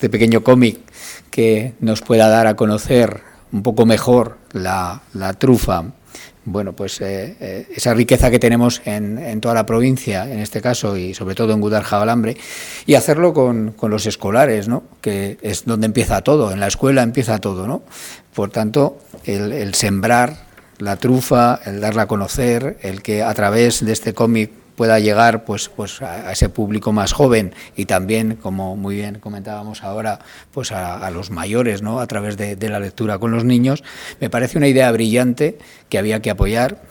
este pequeño cómic que nos pueda dar a conocer un poco mejor la trufa, bueno, pues esa riqueza que tenemos en toda la provincia, en este caso, y sobre todo en Guadalajara, y hacerlo con los escolares, ¿no? Que es donde empieza todo, en la escuela empieza todo, ¿no? Por tanto, el sembrar la trufa, el darla a conocer, el que a través de este cómic pueda llegar pues a ese público más joven y también, como muy bien comentábamos ahora, pues a los mayores, ¿no? A través de la lectura con los niños, me parece una idea brillante que había que apoyar